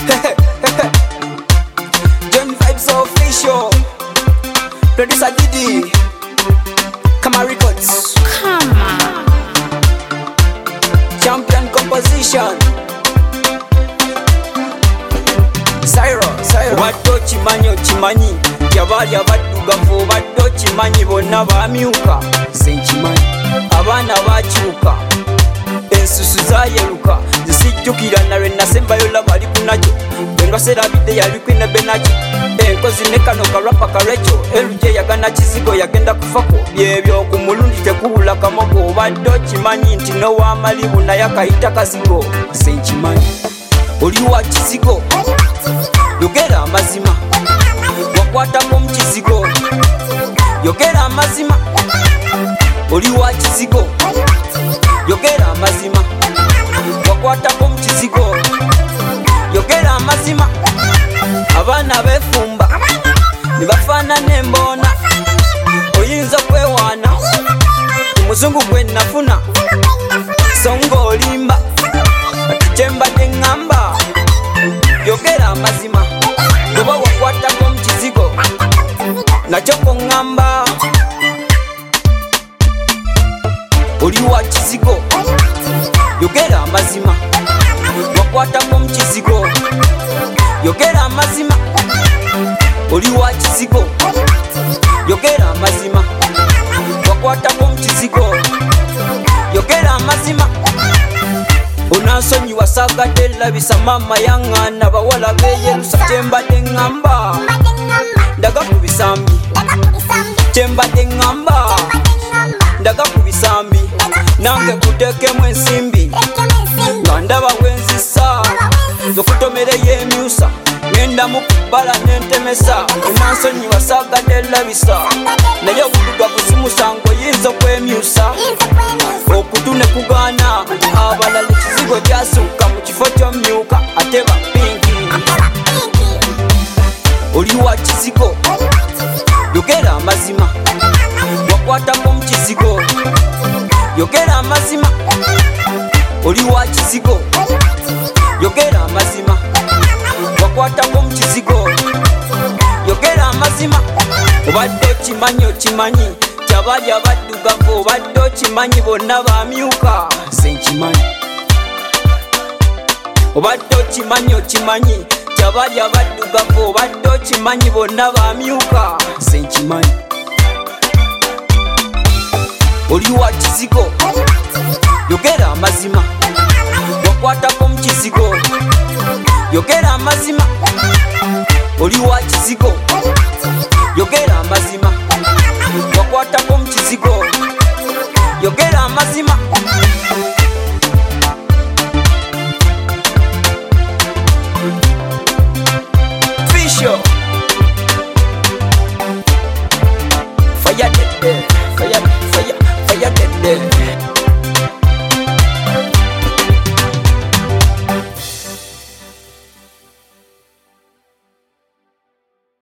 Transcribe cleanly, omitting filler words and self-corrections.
John Vibes Official, producer Didi, Kama Records, champion composition. Cyro baddo chimanyi chimanyi kyabali abaddugavu baddo chimanyi bonna bamyuka senchimanyi abaana bakyuka ensusu zayeruka zisijjukira nalwe nasembayo labali kunakyo bwenga serabidde yali kwine benaki enkozi ne kano karapa karecho eluje yagana kizigo yagenda kufako byebyo ku mulundi tekubula kamoko baddo chimanyi nti nowamalibu naye akayita kazigo senchimanyi oli wa kizigo yogera amazima wakwatako mu kizigo yogera amazima oli wa kizigo yogera amazima wakwatako mu kizigo yogera amazima abaana befumba nebafaanana emboona oyinza kwewaana omuzungu gwe nafuna so nga olimba ati kyembadde ŋŋamba yogera amazima goba wakwatako mu kizigo nakyo koŋŋamba oli wa kizigo yogera amazima wakwatako mu kizigo yogera amazima oli wa kizigo yogera amazima wakwatako mu kizigo yogera amazima onansonyiwa sagadde labisa mama yaŋŋaana bawala beyerusa kyembadde ŋŋamba ndaga ku bisambi kyembadde ŋŋamba ndaga ku bisambi nange kuteekemu ensimbi nga ndaba bwenzisa zokutomereyo emyusa ngenda mu kubbala nentemesa onansonyiwa sagadde labisa naye obuduga buzimusango oyinza okwemyusa okutu ne kugaana abalala ekizigo kyasukka mu kifo ky'omyuka ate bapinki oli wa kizigo yogera amazima wakwatako mu kizigo yogera amazima oli wa kizigo yogera amazima wakwatako mu kizigo yogera amazima obadde okimanyi okimanyi kyabali abaddugavu obadde okimanyi bonna bamyuka senkimanyi obadde okimanyi okimanyi kyabali abaddugavu obadde okimanyi bonna bamyuka senkimanyi oli wa kizigo yogera amazima wakwatako mu kizigo yogera amazima oli wa kizigo yogera amazima wakwatako mu kizigo yogera amazima Fisho Fire